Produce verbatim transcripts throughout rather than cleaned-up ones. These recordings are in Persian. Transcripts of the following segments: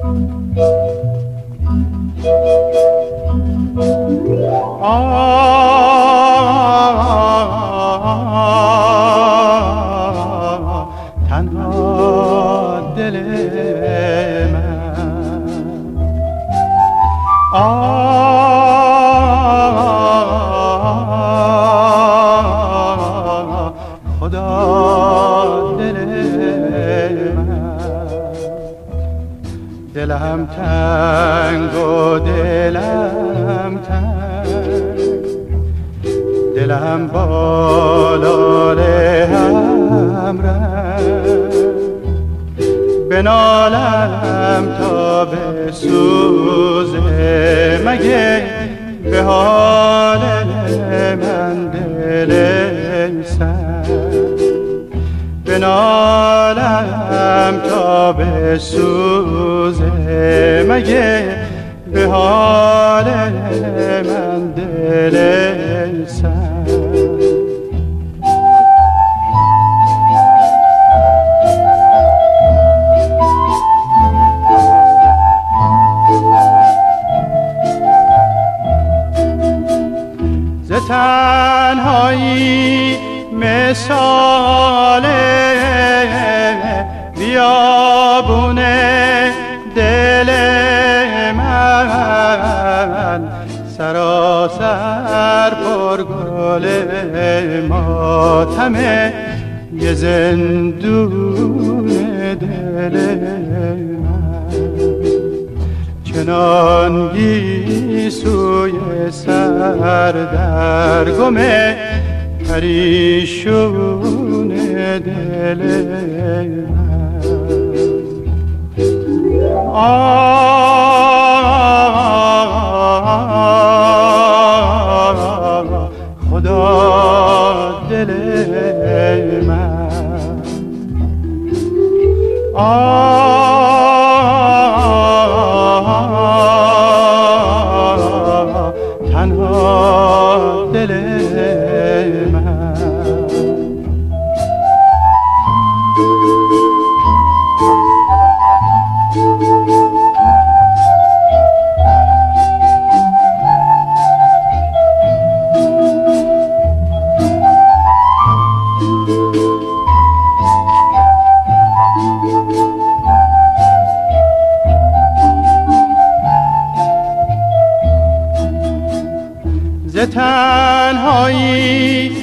آه تنها دل من، آه خدا دل من، دلم تنگ و دلم تنگ، دلم بالال هم رنگ، بنالم تا به سوزه مگه به حال من دل سنگ، بنالم تا به سوزه مگه به حال من دل سنگ. ز تنهایی مثال بیابون دل من، سراسر پر گل ماتم یه زندون دل من، چنان گیسوی سر در گم پریشون دل من. آه خدا دل من، آه تنها دل من. ز تنهایی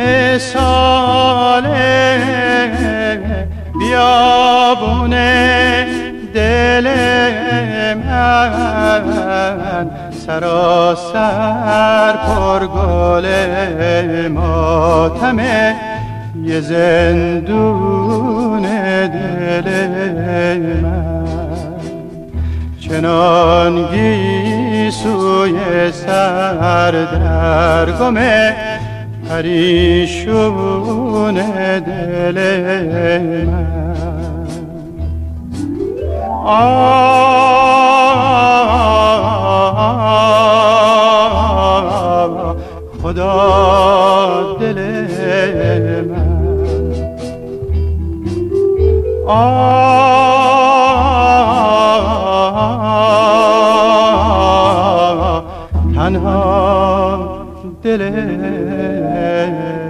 مثال بیابون دل من، سراسر پر گل ماتم یه زندون دل من، چنان گیسوی سر در گم پریشون دل من. آه خدا دل من، آه تنها دل